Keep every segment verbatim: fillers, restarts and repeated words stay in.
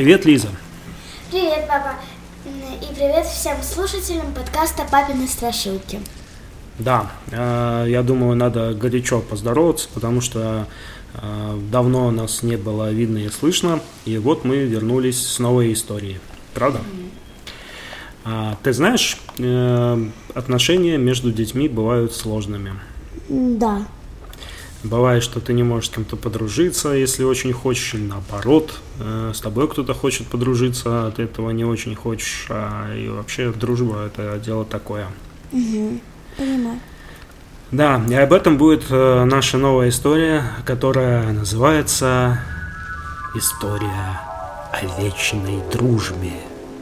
Привет, Лиза. Привет, папа. И привет всем слушателям подкаста «Папины страшилки». Да, э, я думаю, надо горячо поздороваться, потому что э, давно нас не было видно и слышно, и вот мы вернулись с новой историей. Правда? Mm. А, ты знаешь, э, отношения между детьми бывают сложными. Да. Бывает, что ты не можешь с кем-то подружиться, если очень хочешь, или наоборот, э, с тобой кто-то хочет подружиться, а ты этого не очень хочешь, а, и вообще дружба – это дело такое. Угу. Понимаю. Да, и об этом будет э, наша новая история, которая называется «История о вечной дружбе».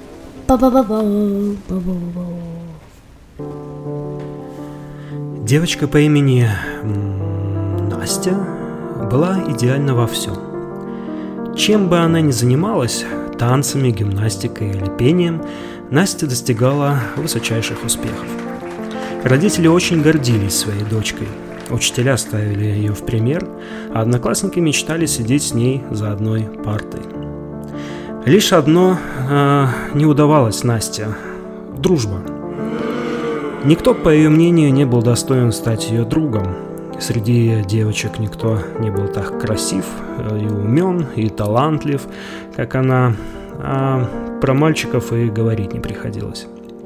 Девочка по имени Настя была идеальна во всем. Чем бы она ни занималась, танцами, гимнастикой или пением, Настя достигала высочайших успехов. Родители очень гордились своей дочкой. Учителя ставили ее в пример, а одноклассники мечтали сидеть с ней за одной партой. Лишь одно э, не удавалось Насте – дружба. Никто, по ее мнению, не был достоин стать ее другом. Среди девочек никто не был так красив, и умен, и талантлив, как она, а про мальчиков и говорить не приходилось.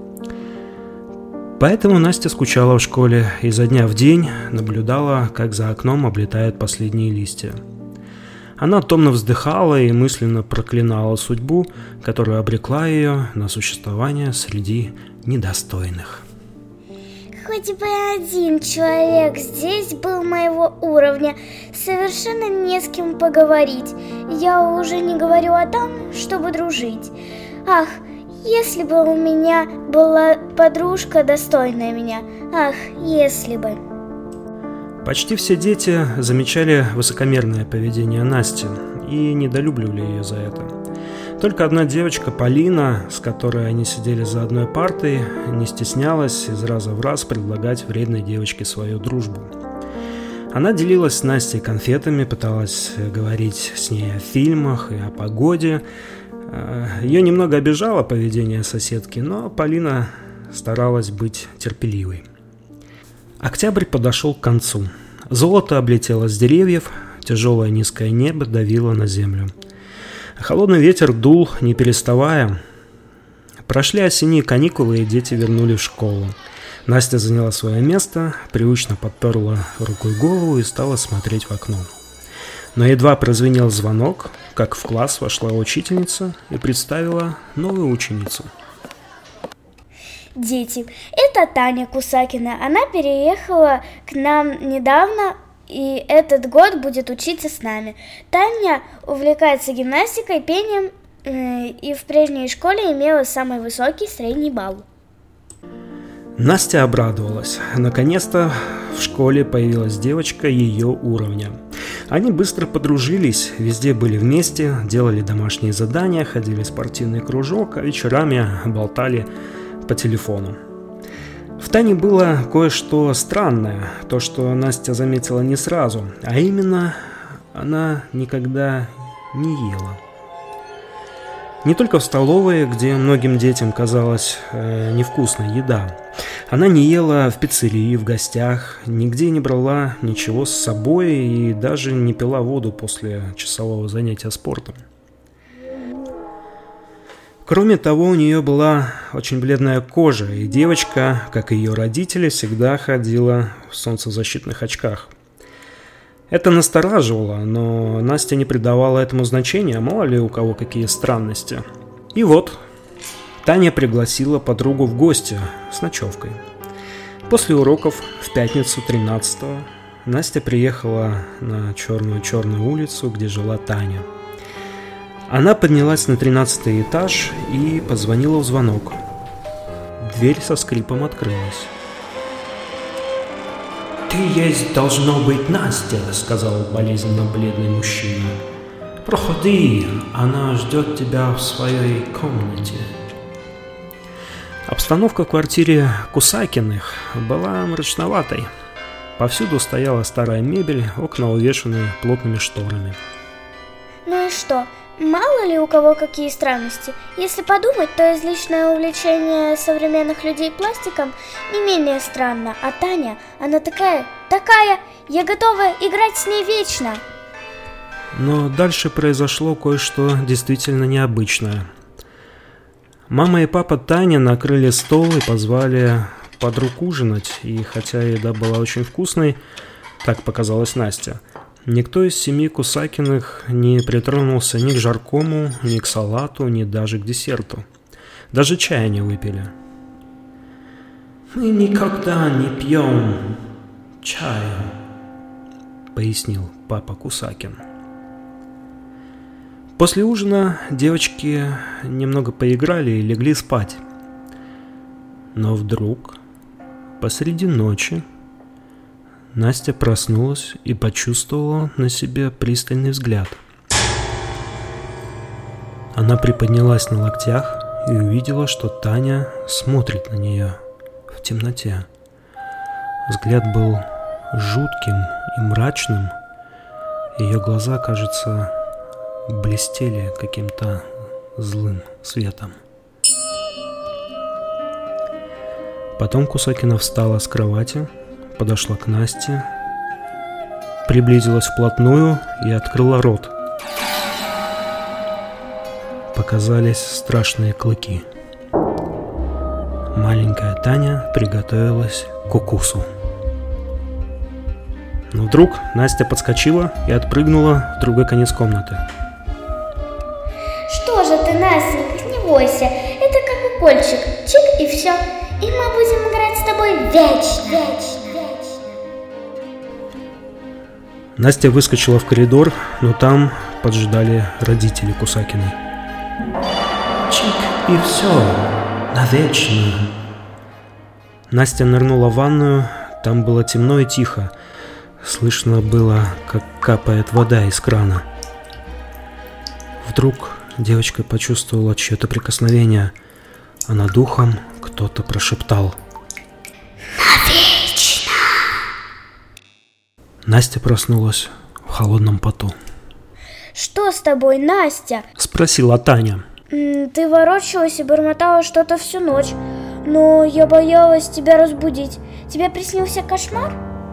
Поэтому Настя скучала в школе и изо дня в день наблюдала, как за окном облетают последние листья. Она томно вздыхала и мысленно проклинала судьбу, которая обрекла ее на существование среди недостойных. Хоть бы один человек здесь был моего уровня, совершенно не с кем поговорить. Я уже не говорю о том, чтобы дружить. Ах, если бы у меня была подружка, достойная меня. Ах, если бы. Почти все дети замечали высокомерное поведение Насти и недолюбливали ее за это. Только одна девочка, Полина, с которой они сидели за одной партой, не стеснялась из раза в раз предлагать вредной девочке свою дружбу. Она делилась с Настей конфетами, пыталась говорить с ней о фильмах и о погоде. Ее немного обижало поведение соседки, но Полина старалась быть терпеливой. Октябрь подошел к концу. Золото облетело с деревьев, тяжелое низкое небо давило на землю. Холодный ветер дул, не переставая. Прошли осенние каникулы, и дети вернулись в школу. Настя заняла свое место, привычно подперла рукой голову и стала смотреть в окно. Но едва прозвенел звонок, как в класс вошла учительница и представила новую ученицу. Дети, это Таня Кусакина. Она переехала к нам недавно и этот год будет учиться с нами. Таня увлекается гимнастикой, пением э, и в прежней школе имела самый высокий средний балл. Настя обрадовалась. Наконец-то в школе появилась девочка ее уровня. Они быстро подружились, везде были вместе, делали домашние задания, ходили в спортивный кружок, а вечерами болтали по телефону. В Тане было кое-что странное, то, что Настя заметила не сразу, а именно она никогда не ела. Не только в столовой, где многим детям казалась э, невкусной еда. Она не ела в пиццерии, в гостях, нигде не брала ничего с собой и даже не пила воду после часового занятия спортом. Кроме того, у нее была очень бледная кожа, и девочка, как и ее родители, всегда ходила в солнцезащитных очках. Это настораживало, но Настя не придавала этому значения, мало ли у кого какие странности. И вот, Таня пригласила подругу в гости с ночевкой. После уроков в пятницу тринадцатого Настя приехала на черную-черную улицу, где жила Таня. Она поднялась на тринадцатый этаж и позвонила в звонок. Дверь со скрипом открылась. «Ты есть должно быть Настя», — сказал болезненно бледный мужчина. «Проходи, она ждет тебя в своей комнате». Обстановка в квартире Кусакиных была мрачноватой. Повсюду стояла старая мебель, окна увешаны плотными шторами. Ну и что? Мало ли у кого какие странности. Если подумать, то излишнее увлечение современных людей пластиком не менее странно. А Таня, она такая, такая, я готова играть с ней вечно. Но дальше произошло кое-что действительно необычное. Мама и папа Тани накрыли стол и позвали подруг ужинать. И хотя еда была очень вкусной, так показалось Насте, никто из семьи Кусакиных не притронулся ни к жаркому, ни к салату, ни даже к десерту. Даже чая не выпили. «Мы никогда не пьем чаю», — пояснил папа Кусакин. После ужина девочки немного поиграли и легли спать. Но вдруг, посреди ночи, Настя проснулась и почувствовала на себе пристальный взгляд. Она приподнялась на локтях и увидела, что Таня смотрит на нее в темноте. Взгляд был жутким и мрачным. Ее глаза, кажется, блестели каким-то злым светом. Потом Кусакина встала с кровати, подошла к Насте, приблизилась вплотную и открыла рот. Показались страшные клыки. Маленькая Таня приготовилась к укусу. Но вдруг Настя подскочила и отпрыгнула в другой конец комнаты. Что же ты, Настенька, не бойся, это как укольчик, чик и все, и мы будем играть с тобой вечно, вечно, вечно. Настя выскочила в коридор, но там поджидали родители Кусакиной. Чик и все, навечно. Настя нырнула в ванную, там было темно и тихо. Слышно было, как капает вода из крана. Вдруг девочка почувствовала чье-то прикосновение, а над ухом кто-то прошептал: «Навечно!» Настя проснулась в холодном поту. «Что с тобой, Настя?» — спросила Таня. «Ты ворочалась и бормотала что-то всю ночь, но я боялась тебя разбудить. Тебе приснился кошмар?»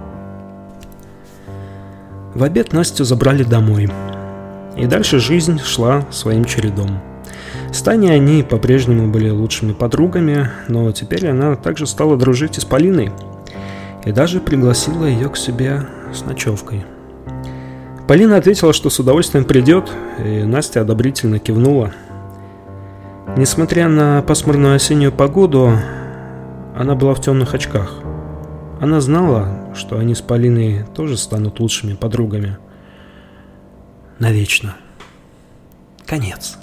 В обед Настю забрали домой. И дальше жизнь шла своим чередом. С Таней они по-прежнему были лучшими подругами, но теперь она также стала дружить и с Полиной. И даже пригласила ее к себе с ночевкой. Полина ответила, что с удовольствием придет, и Настя одобрительно кивнула. Несмотря на пасмурную осеннюю погоду, она была в темных очках. Она знала, что они с Полиной тоже станут лучшими подругами. Навечно. Конец.